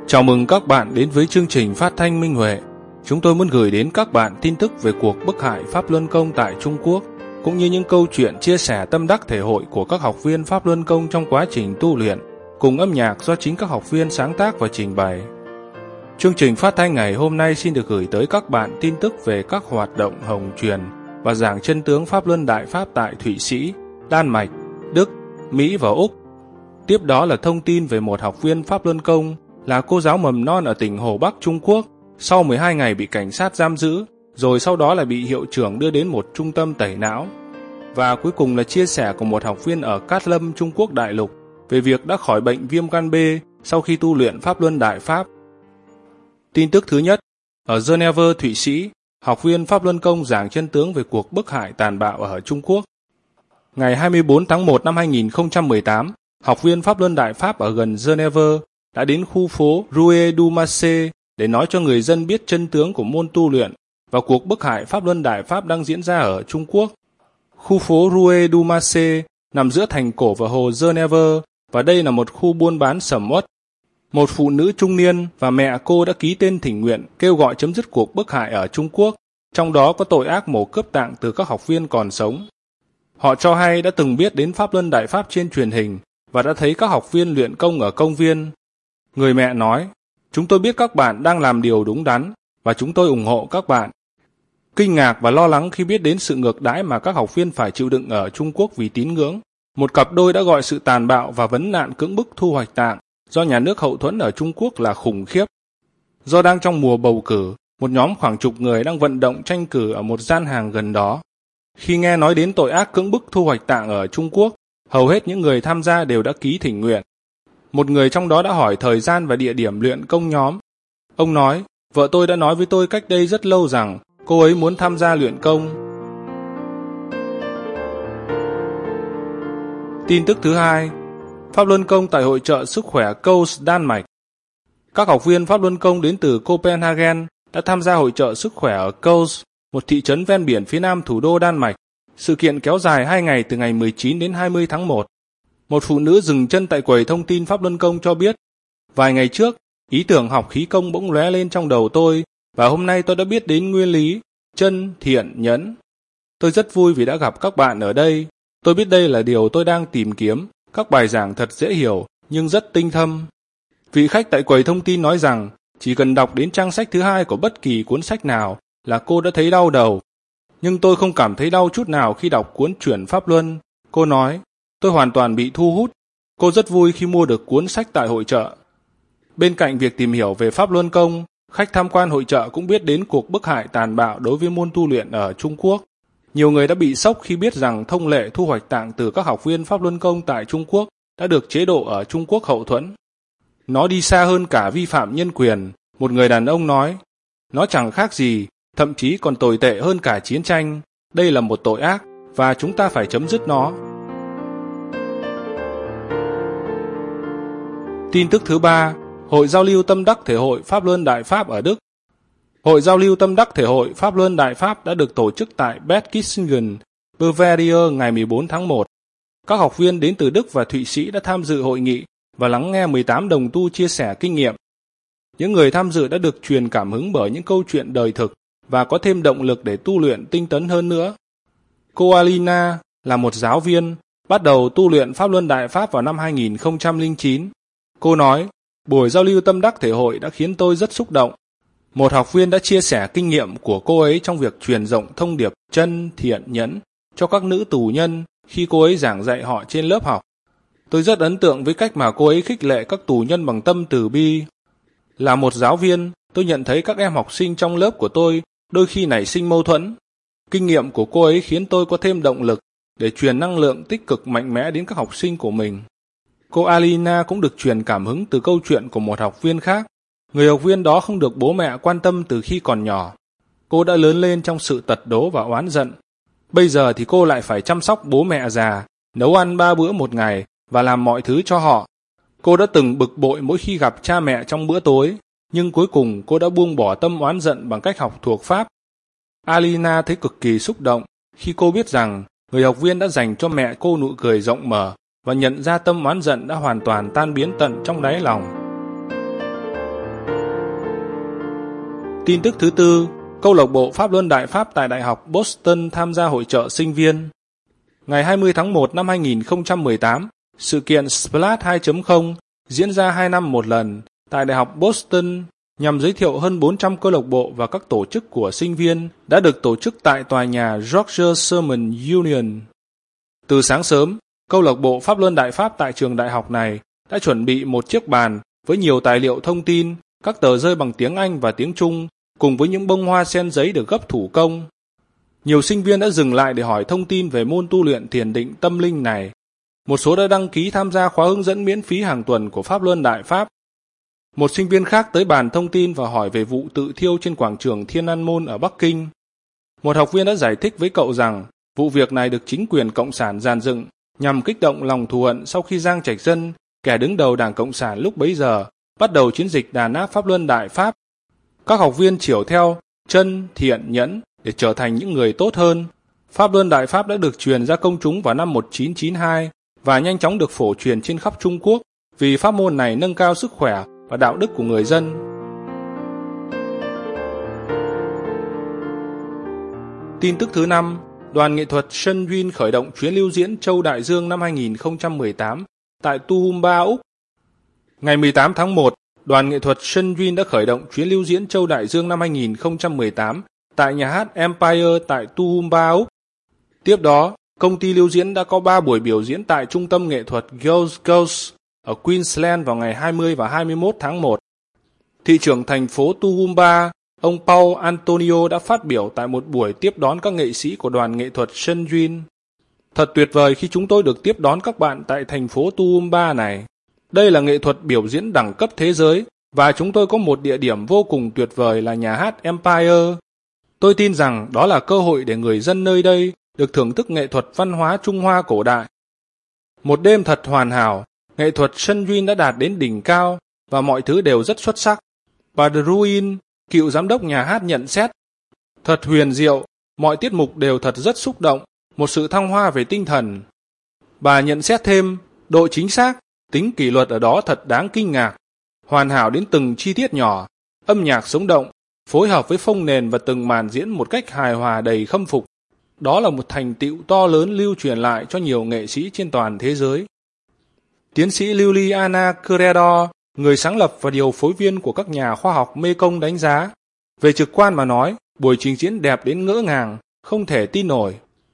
Chào mừng các bạn đến với chương trình phát thanh Minh Huệ. Chúng tôi muốn gửi đến các bạn tin tức về cuộc bức hại Pháp Luân Công tại Trung Quốc, cũng như những câu chuyện chia sẻ tâm đắc thể hội của các học viên Pháp Luân Công trong quá trình tu luyện, cùng âm nhạc do chính các học viên sáng tác và trình bày. Chương trình phát thanh ngày hôm nay xin được gửi tới các bạn tin tức về các hoạt động hồng truyền và giảng chân tướng Pháp Luân Đại Pháp tại Thụy Sĩ, Đan Mạch, Đức, Mỹ và Úc. Tiếp đó là thông tin về một học viên Pháp Luân Công là cô giáo mầm non ở tỉnh Hồ Bắc, Trung Quốc, sau 12 ngày bị cảnh sát giam giữ, rồi sau đó là bị hiệu trưởng đưa đến một trung tâm tẩy não. Và cuối cùng là chia sẻ của một học viên ở Cát Lâm, Trung Quốc đại lục về việc đã khỏi bệnh viêm gan B sau khi tu luyện Pháp Luân Đại Pháp. Tin tức thứ nhất, ở Geneva, Thụy Sĩ, học viên Pháp Luân Công giảng chân tướng về cuộc bức hại tàn bạo ở Trung Quốc. Ngày 24 tháng 1 năm 2018, học viên Pháp Luân Đại Pháp ở gần Geneva đã đến khu phố Rue du Marché để nói cho người dân biết chân tướng của môn tu luyện và cuộc bức hại Pháp Luân Đại Pháp đang diễn ra ở Trung Quốc. Khu phố Rue du Marché nằm giữa thành cổ và hồ Geneva, và đây là một khu buôn bán sầm uất. Một phụ nữ trung niên và mẹ cô đã ký tên thỉnh nguyện kêu gọi chấm dứt cuộc bức hại ở Trung Quốc, trong đó có tội ác mổ cướp tạng từ các học viên còn sống. Họ cho hay đã từng biết đến Pháp Luân Đại Pháp trên truyền hình và đã thấy các học viên luyện công ở công viên. Người mẹ nói, chúng tôi biết các bạn đang làm điều đúng đắn và chúng tôi ủng hộ các bạn. Kinh ngạc và lo lắng khi biết đến sự ngược đãi mà các học viên phải chịu đựng ở Trung Quốc vì tín ngưỡng, một cặp đôi đã gọi sự tàn bạo và vấn nạn cưỡng bức thu hoạch tạng do nhà nước hậu thuẫn ở Trung Quốc là khủng khiếp. Do đang trong mùa bầu cử, một nhóm khoảng chục người đang vận động tranh cử ở một gian hàng gần đó. Khi nghe nói đến tội ác cưỡng bức thu hoạch tạng ở Trung Quốc, hầu hết những người tham gia đều đã ký thỉnh nguyện. Một người trong đó đã hỏi thời gian và địa điểm luyện công nhóm. Ông nói, vợ tôi đã nói với tôi cách đây rất lâu rằng cô ấy muốn tham gia luyện công. Tin tức thứ hai, Pháp Luân Công tại hội chợ sức khỏe Coast, Đan Mạch. Các học viên Pháp Luân Công đến từ Copenhagen đã tham gia hội chợ sức khỏe ở Coast, một thị trấn ven biển phía nam thủ đô Đan Mạch. Sự kiện kéo dài 2 ngày từ ngày 19 đến 20 tháng 1. Một phụ nữ dừng chân tại quầy thông tin Pháp Luân Công cho biết, vài ngày trước, ý tưởng học khí công bỗng lóe lên trong đầu tôi, và hôm nay tôi đã biết đến nguyên lý, chân, thiện, nhẫn. Tôi rất vui vì đã gặp các bạn ở đây. Tôi biết đây là điều tôi đang tìm kiếm, các bài giảng thật dễ hiểu, nhưng rất tinh thâm. Vị khách tại quầy thông tin nói rằng, chỉ cần đọc đến trang sách thứ 2 của bất kỳ cuốn sách nào là cô đã thấy đau đầu. Nhưng tôi không cảm thấy đau chút nào khi đọc cuốn Chuyển Pháp Luân. Cô nói, tôi hoàn toàn bị thu hút. Cô rất vui khi mua được cuốn sách tại hội chợ. Bên cạnh việc tìm hiểu về Pháp Luân Công, khách tham quan hội chợ cũng biết đến cuộc bức hại tàn bạo đối với môn tu luyện ở Trung Quốc. Nhiều người đã bị sốc khi biết rằng thông lệ thu hoạch tạng từ các học viên Pháp Luân Công tại Trung Quốc đã được chế độ ở Trung Quốc hậu thuẫn. Nó đi xa hơn cả vi phạm nhân quyền, một người đàn ông nói. Nó chẳng khác gì, thậm chí còn tồi tệ hơn cả chiến tranh. Đây là một tội ác, và chúng ta phải chấm dứt nó. Tin tức thứ ba, Hội giao lưu tâm đắc thể hội Pháp Luân Đại Pháp ở Đức. Hội giao lưu tâm đắc thể hội Pháp Luân Đại Pháp đã được tổ chức tại Bad Kissingen, Bavaria ngày 14 tháng 1. Các học viên đến từ Đức và Thụy Sĩ đã tham dự hội nghị và lắng nghe 18 đồng tu chia sẻ kinh nghiệm. Những người tham dự đã được truyền cảm hứng bởi những câu chuyện đời thực và có thêm động lực để tu luyện tinh tấn hơn nữa. Cô Alina là một giáo viên, bắt đầu tu luyện Pháp Luân Đại Pháp vào năm 2009. Cô nói, buổi giao lưu tâm đắc thể hội đã khiến tôi rất xúc động. Một học viên đã chia sẻ kinh nghiệm của cô ấy trong việc truyền rộng thông điệp chân, thiện, nhẫn cho các nữ tù nhân khi cô ấy giảng dạy họ trên lớp học. Tôi rất ấn tượng với cách mà cô ấy khích lệ các tù nhân bằng tâm từ bi. Là một giáo viên, tôi nhận thấy các em học sinh trong lớp của tôi đôi khi nảy sinh mâu thuẫn. Kinh nghiệm của cô ấy khiến tôi có thêm động lực để truyền năng lượng tích cực mạnh mẽ đến các học sinh của mình. Cô Alina cũng được truyền cảm hứng từ câu chuyện của một học viên khác. Người học viên đó không được bố mẹ quan tâm từ khi còn nhỏ. Cô đã lớn lên trong sự tật đố và oán giận. Bây giờ thì cô lại phải chăm sóc bố mẹ già, nấu ăn 3 bữa một ngày và làm mọi thứ cho họ. Cô đã từng bực bội mỗi khi gặp cha mẹ trong bữa tối, nhưng cuối cùng cô đã buông bỏ tâm oán giận bằng cách học thuộc Pháp. Alina thấy cực kỳ xúc động khi cô biết rằng người học viên đã dành cho mẹ cô nụ cười rộng mở và nhận ra tâm oán giận đã hoàn toàn tan biến tận trong đáy lòng. Tin tức thứ tư, câu lạc bộ Pháp Luân Đại Pháp tại Đại học Boston tham gia hội chợ sinh viên. Ngày 20 tháng 1 năm 2018, sự kiện Splash 2.0 diễn ra 2 năm một lần tại Đại học Boston nhằm giới thiệu hơn 400 câu lạc bộ và các tổ chức của sinh viên đã được tổ chức tại tòa nhà George Sherman Union. Từ sáng sớm, câu lạc bộ Pháp Luân Đại Pháp tại trường đại học này đã chuẩn bị một chiếc bàn với nhiều tài liệu thông tin, các tờ rơi bằng tiếng Anh và tiếng Trung, cùng với những bông hoa sen giấy được gấp thủ công. Nhiều sinh viên đã dừng lại để hỏi thông tin về môn tu luyện thiền định tâm linh này. Một số đã đăng ký tham gia khóa hướng dẫn miễn phí hàng tuần của Pháp Luân Đại Pháp. Một sinh viên khác tới bàn thông tin và hỏi về vụ tự thiêu trên quảng trường Thiên An Môn ở Bắc Kinh. Một học viên đã giải thích với cậu rằng vụ việc này được chính quyền Cộng sản dàn dựng nhằm kích động lòng thù hận sau khi Giang Trạch Dân, kẻ đứng đầu Đảng Cộng sản lúc bấy giờ, bắt đầu chiến dịch đàn áp Pháp Luân Đại Pháp. Các học viên chiểu theo chân, thiện, nhẫn để trở thành những người tốt hơn. Pháp Luân Đại Pháp đã được truyền ra công chúng vào năm 1992 và nhanh chóng được phổ truyền trên khắp Trung Quốc vì pháp môn này nâng cao sức khỏe và đạo đức của người dân. Tin tức thứ 5, đoàn nghệ thuật Sân Duyên khởi động chuyến lưu diễn Châu Đại Dương năm 2018 tại Toowoomba, Úc. Ngày 18 tháng 1, đoàn nghệ thuật Sân Duyên đã khởi động chuyến lưu diễn Châu Đại Dương năm 2018 tại nhà hát Empire tại Toowoomba, Úc. Tiếp đó, công ty lưu diễn đã có 3 buổi biểu diễn tại Trung tâm nghệ thuật Gold Coast ở Queensland vào ngày 20 và 21 tháng 1. Thị trưởng thành phố Toowoomba, ông Paul Antonio đã phát biểu tại một buổi tiếp đón các nghệ sĩ của đoàn nghệ thuật Sân Duyên. Thật tuyệt vời khi chúng tôi được tiếp đón các bạn tại thành phố Toowoomba này. Đây là nghệ thuật biểu diễn đẳng cấp thế giới và chúng tôi có một địa điểm vô cùng tuyệt vời là nhà hát Empire. Tôi tin rằng đó là cơ hội để người dân nơi đây được thưởng thức nghệ thuật văn hóa Trung Hoa cổ đại. Một đêm thật hoàn hảo, nghệ thuật Sân Duyên đã đạt đến đỉnh cao và mọi thứ đều rất xuất sắc. Bà Druin, cựu giám đốc nhà hát nhận xét, thật huyền diệu, mọi tiết mục đều thật rất xúc động, một sự thăng hoa về tinh thần. Bà nhận xét thêm, độ chính xác, tính kỷ luật ở đó thật đáng kinh ngạc, hoàn hảo đến từng chi tiết nhỏ, âm nhạc sống động, phối hợp với phông nền và từng màn diễn một cách hài hòa đầy khâm phục. Đó là một thành tựu to lớn lưu truyền lại cho nhiều nghệ sĩ trên toàn thế giới. Tiến sĩ Liliana Credo, người sáng lập và điều phối viên của các nhà khoa học Mekong đánh giá, về trực quan mà nói, buổi trình diễn đẹp đến ngỡ ngàng, không thể tin nổi.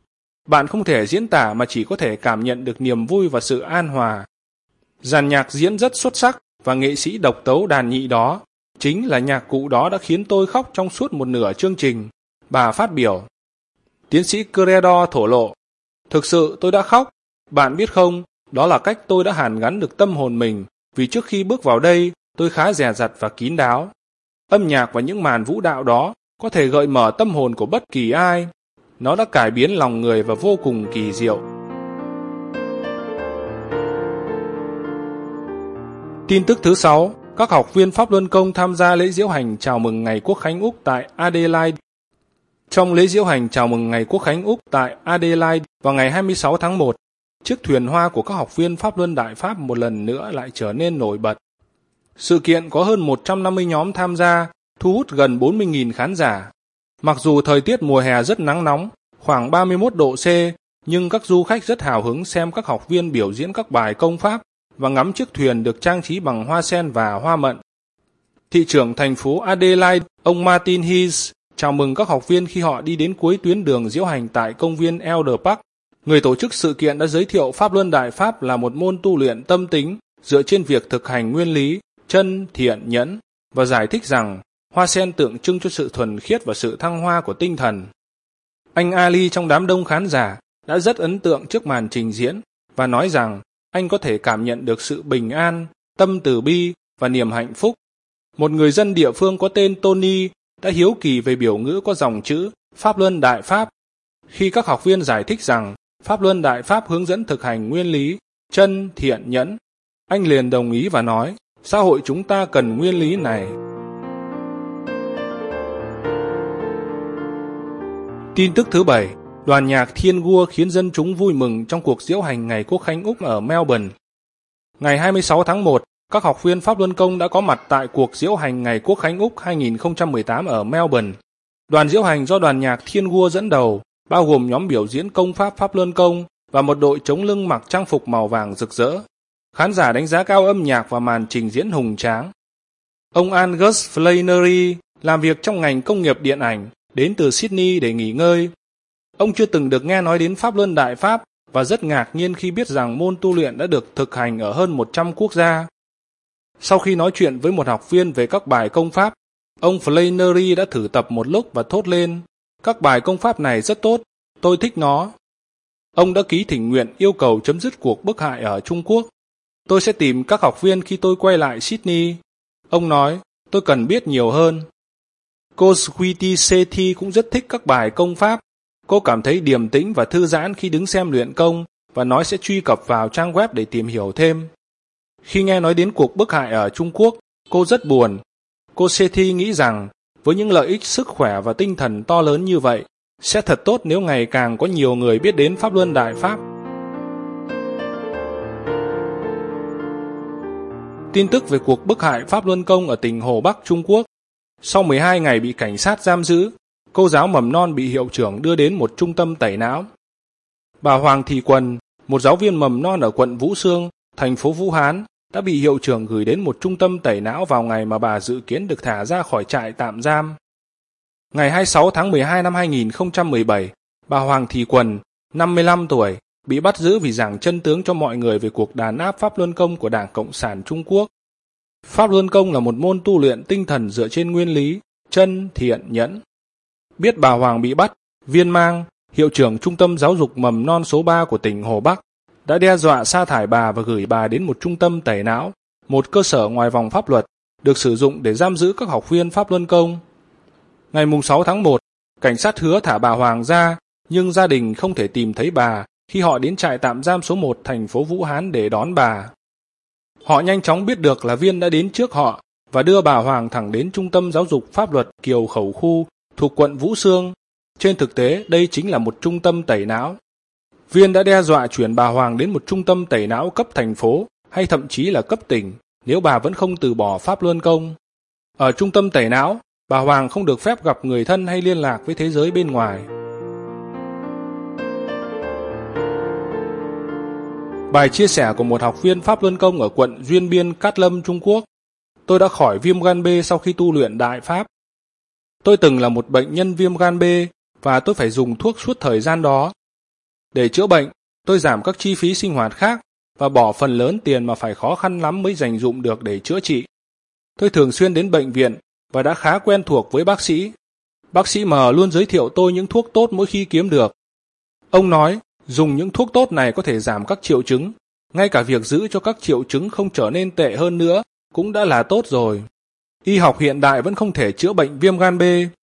Bạn không thể diễn tả mà chỉ có thể cảm nhận được niềm vui và sự an hòa. Dàn nhạc diễn rất xuất sắc và nghệ sĩ độc tấu đàn nhị đó, chính là nhạc cụ đó đã khiến tôi khóc trong suốt một nửa chương trình, bà phát biểu. Tiến sĩ Credo thổ lộ, thực sự tôi đã khóc, bạn biết không, đó là cách tôi đã hàn gắn được tâm hồn mình, vì trước khi bước vào đây, tôi khá dè dặt và kín đáo. Âm nhạc và những màn vũ đạo đó có thể gợi mở tâm hồn của bất kỳ ai. Nó đã cải biến lòng người và vô cùng kỳ diệu. Tin tức thứ 6, các học viên Pháp Luân Công tham gia lễ diễu hành chào mừng Ngày Quốc khánh Úc tại Adelaide. Trong lễ diễu hành chào mừng Ngày Quốc khánh Úc tại Adelaide vào ngày 26 tháng 1, chiếc thuyền hoa của các học viên Pháp Luân Đại Pháp một lần nữa lại trở nên nổi bật. Sự kiện có hơn 150 nhóm tham gia, thu hút gần 40.000 khán giả. Mặc dù thời tiết mùa hè rất nắng nóng, khoảng 31 độ C, nhưng các du khách rất hào hứng xem các học viên biểu diễn các bài công pháp và ngắm chiếc thuyền được trang trí bằng hoa sen và hoa mận. Thị trưởng thành phố Adelaide, ông Martin Heath, chào mừng các học viên khi họ đi đến cuối tuyến đường diễu hành tại công viên Elder Park. Người tổ chức sự kiện đã giới thiệu Pháp Luân Đại Pháp là một môn tu luyện tâm tính dựa trên việc thực hành nguyên lý, chân, thiện, nhẫn và giải thích rằng hoa sen tượng trưng cho sự thuần khiết và sự thăng hoa của tinh thần. Anh Ali trong đám đông khán giả đã rất ấn tượng trước màn trình diễn và nói rằng anh có thể cảm nhận được sự bình an, tâm từ bi và niềm hạnh phúc. Một người dân địa phương có tên Tony đã hiếu kỳ về biểu ngữ có dòng chữ Pháp Luân Đại Pháp. Khi các học viên giải thích rằng Pháp Luân Đại Pháp hướng dẫn thực hành nguyên lý, chân, thiện, nhẫn, anh liền đồng ý và nói, xã hội chúng ta cần nguyên lý này. Tin tức thứ 7, đoàn nhạc Thiên Gua khiến dân chúng vui mừng trong cuộc diễu hành Ngày Quốc khánh Úc ở Melbourne. Ngày 26 tháng 1, các học viên Pháp Luân Công đã có mặt tại cuộc diễu hành Ngày Quốc khánh Úc 2018 ở Melbourne. Đoàn diễu hành do đoàn nhạc Thiên Gua dẫn đầu, bao gồm nhóm biểu diễn công pháp Pháp Luân Công và một đội chống lưng mặc trang phục màu vàng rực rỡ. Khán giả đánh giá cao âm nhạc và màn trình diễn hùng tráng. Ông Angus Flannery làm việc trong ngành công nghiệp điện ảnh, đến từ Sydney để nghỉ ngơi. Ông chưa từng được nghe nói đến Pháp Luân Đại Pháp và rất ngạc nhiên khi biết rằng môn tu luyện đã được thực hành ở hơn 100 quốc gia. Sau khi nói chuyện với một học viên về các bài công pháp, ông Flannery đã thử tập một lúc và thốt lên: "Các bài công pháp này rất tốt, tôi thích nó." Ông đã ký thỉnh nguyện yêu cầu chấm dứt cuộc bức hại ở Trung Quốc. "Tôi sẽ tìm các học viên khi tôi quay lại Sydney." Ông nói, "Tôi cần biết nhiều hơn." Cô Sweetie Sethi cũng rất thích các bài công pháp. Cô cảm thấy điềm tĩnh và thư giãn khi đứng xem luyện công và nói sẽ truy cập vào trang web để tìm hiểu thêm. Khi nghe nói đến cuộc bức hại ở Trung Quốc, cô rất buồn. Cô Sethi nghĩ rằng với những lợi ích sức khỏe và tinh thần to lớn như vậy, sẽ thật tốt nếu ngày càng có nhiều người biết đến Pháp Luân Đại Pháp. Tin tức về cuộc bức hại Pháp Luân Công ở tỉnh Hồ Bắc, Trung Quốc. Sau 12 ngày bị cảnh sát giam giữ, cô giáo mầm non bị hiệu trưởng đưa đến một trung tâm tẩy não. Bà Hoàng Thị Quần, một giáo viên mầm non ở quận Vũ Xương, thành phố Vũ Hán, đã bị hiệu trưởng gửi đến một trung tâm tẩy não vào ngày mà bà dự kiến được thả ra khỏi trại tạm giam. Ngày 26 tháng 12 năm 2017, bà Hoàng Thị Quần, 55 tuổi, bị bắt giữ vì giảng chân tướng cho mọi người về cuộc đàn áp Pháp Luân Công của Đảng Cộng sản Trung Quốc. Pháp Luân Công là một môn tu luyện tinh thần dựa trên nguyên lý chân, thiện, nhẫn. Biết bà Hoàng bị bắt, Viên Mang, hiệu trưởng trung tâm giáo dục mầm non số 3 của tỉnh Hồ Bắc, đã đe dọa sa thải bà và gửi bà đến một trung tâm tẩy não, một cơ sở ngoài vòng pháp luật, được sử dụng để giam giữ các học viên Pháp Luân Công. Ngày 6 tháng 1, cảnh sát hứa thả bà Hoàng ra, nhưng gia đình không thể tìm thấy bà khi họ đến trại tạm giam số 1 thành phố Vũ Hán để đón bà. Họ nhanh chóng biết được là Viên đã đến trước họ và đưa bà Hoàng thẳng đến Trung tâm Giáo dục Pháp luật Kiều Khẩu Khu thuộc quận Vũ Xương. Trên thực tế, đây chính là một trung tâm tẩy não. Viên đã đe dọa chuyển bà Hoàng đến một trung tâm tẩy não cấp thành phố hay thậm chí là cấp tỉnh nếu bà vẫn không từ bỏ Pháp Luân Công. Ở trung tâm tẩy não, bà Hoàng không được phép gặp người thân hay liên lạc với thế giới bên ngoài. Bài chia sẻ của một học viên Pháp Luân Công ở quận Duyên Biên, Cát Lâm, Trung Quốc. Tôi đã khỏi viêm gan B sau khi tu luyện Đại Pháp. Tôi từng là một bệnh nhân viêm gan B và tôi phải dùng thuốc suốt thời gian đó. Để chữa bệnh, tôi giảm các chi phí sinh hoạt khác và bỏ phần lớn tiền mà phải khó khăn lắm mới dành dụm được để chữa trị. Tôi thường xuyên đến bệnh viện và đã khá quen thuộc với bác sĩ. Bác sĩ M luôn giới thiệu tôi những thuốc tốt mỗi khi kiếm được. Ông nói, dùng những thuốc tốt này có thể giảm các triệu chứng, ngay cả việc giữ cho các triệu chứng không trở nên tệ hơn nữa cũng đã là tốt rồi. Y học hiện đại vẫn không thể chữa bệnh viêm gan B.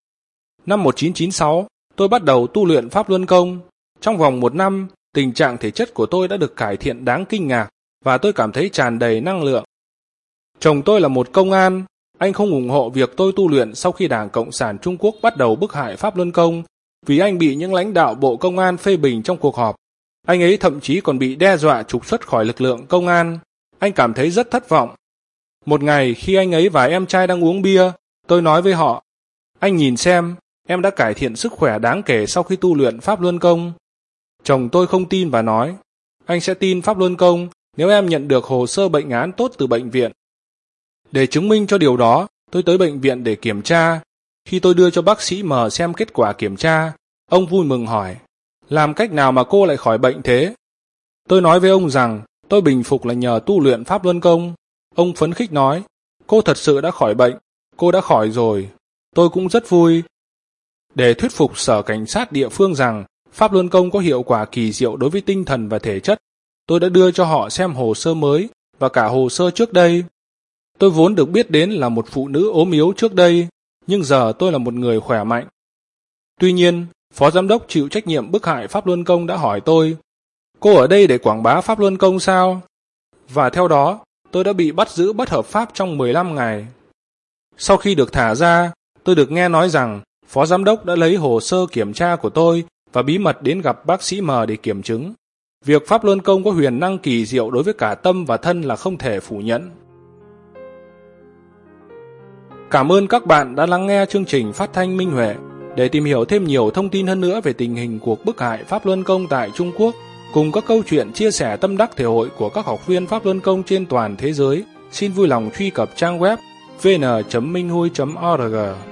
Năm 1996, tôi bắt đầu tu luyện Pháp Luân Công. Trong vòng 1 năm, tình trạng thể chất của tôi đã được cải thiện đáng kinh ngạc và tôi cảm thấy tràn đầy năng lượng. Chồng tôi là một công an, anh không ủng hộ việc tôi tu luyện sau khi Đảng Cộng sản Trung Quốc bắt đầu bức hại Pháp Luân Công, vì anh bị những lãnh đạo Bộ Công an phê bình trong cuộc họp. Anh ấy thậm chí còn bị đe dọa trục xuất khỏi lực lượng công an. Anh cảm thấy rất thất vọng. Một ngày khi anh ấy và em trai đang uống bia, tôi nói với họ, anh nhìn xem, em đã cải thiện sức khỏe đáng kể sau khi tu luyện Pháp Luân Công. Chồng tôi không tin và nói, anh sẽ tin Pháp Luân Công nếu em nhận được hồ sơ bệnh án tốt từ bệnh viện. Để chứng minh cho điều đó, tôi tới bệnh viện để kiểm tra. Khi tôi đưa cho bác sĩ M xem kết quả kiểm tra, ông vui mừng hỏi, làm cách nào mà cô lại khỏi bệnh thế? Tôi nói với ông rằng, tôi bình phục là nhờ tu luyện Pháp Luân Công. Ông phấn khích nói, cô thật sự đã khỏi bệnh, cô đã khỏi rồi. Tôi cũng rất vui. Để thuyết phục sở cảnh sát địa phương rằng Pháp Luân Công có hiệu quả kỳ diệu đối với tinh thần và thể chất, tôi đã đưa cho họ xem hồ sơ mới và cả hồ sơ trước đây. Tôi vốn được biết đến là một phụ nữ ốm yếu trước đây, nhưng giờ tôi là một người khỏe mạnh. Tuy nhiên, Phó Giám đốc chịu trách nhiệm bức hại Pháp Luân Công đã hỏi tôi, cô ở đây để quảng bá Pháp Luân Công sao? Và theo đó, tôi đã bị bắt giữ bất hợp pháp trong 15 ngày. Sau khi được thả ra, tôi được nghe nói rằng Phó Giám đốc đã lấy hồ sơ kiểm tra của tôi và bí mật đến gặp bác sĩ M để kiểm chứng. Việc Pháp Luân Công có huyền năng kỳ diệu đối với cả tâm và thân là không thể phủ nhận. Cảm ơn các bạn đã lắng nghe chương trình phát thanh Minh Huệ. Để tìm hiểu thêm nhiều thông tin hơn nữa về tình hình cuộc bức hại Pháp Luân Công tại Trung Quốc, cùng các câu chuyện chia sẻ tâm đắc thể hội của các học viên Pháp Luân Công trên toàn thế giới, xin vui lòng truy cập trang web vn.minhui.org.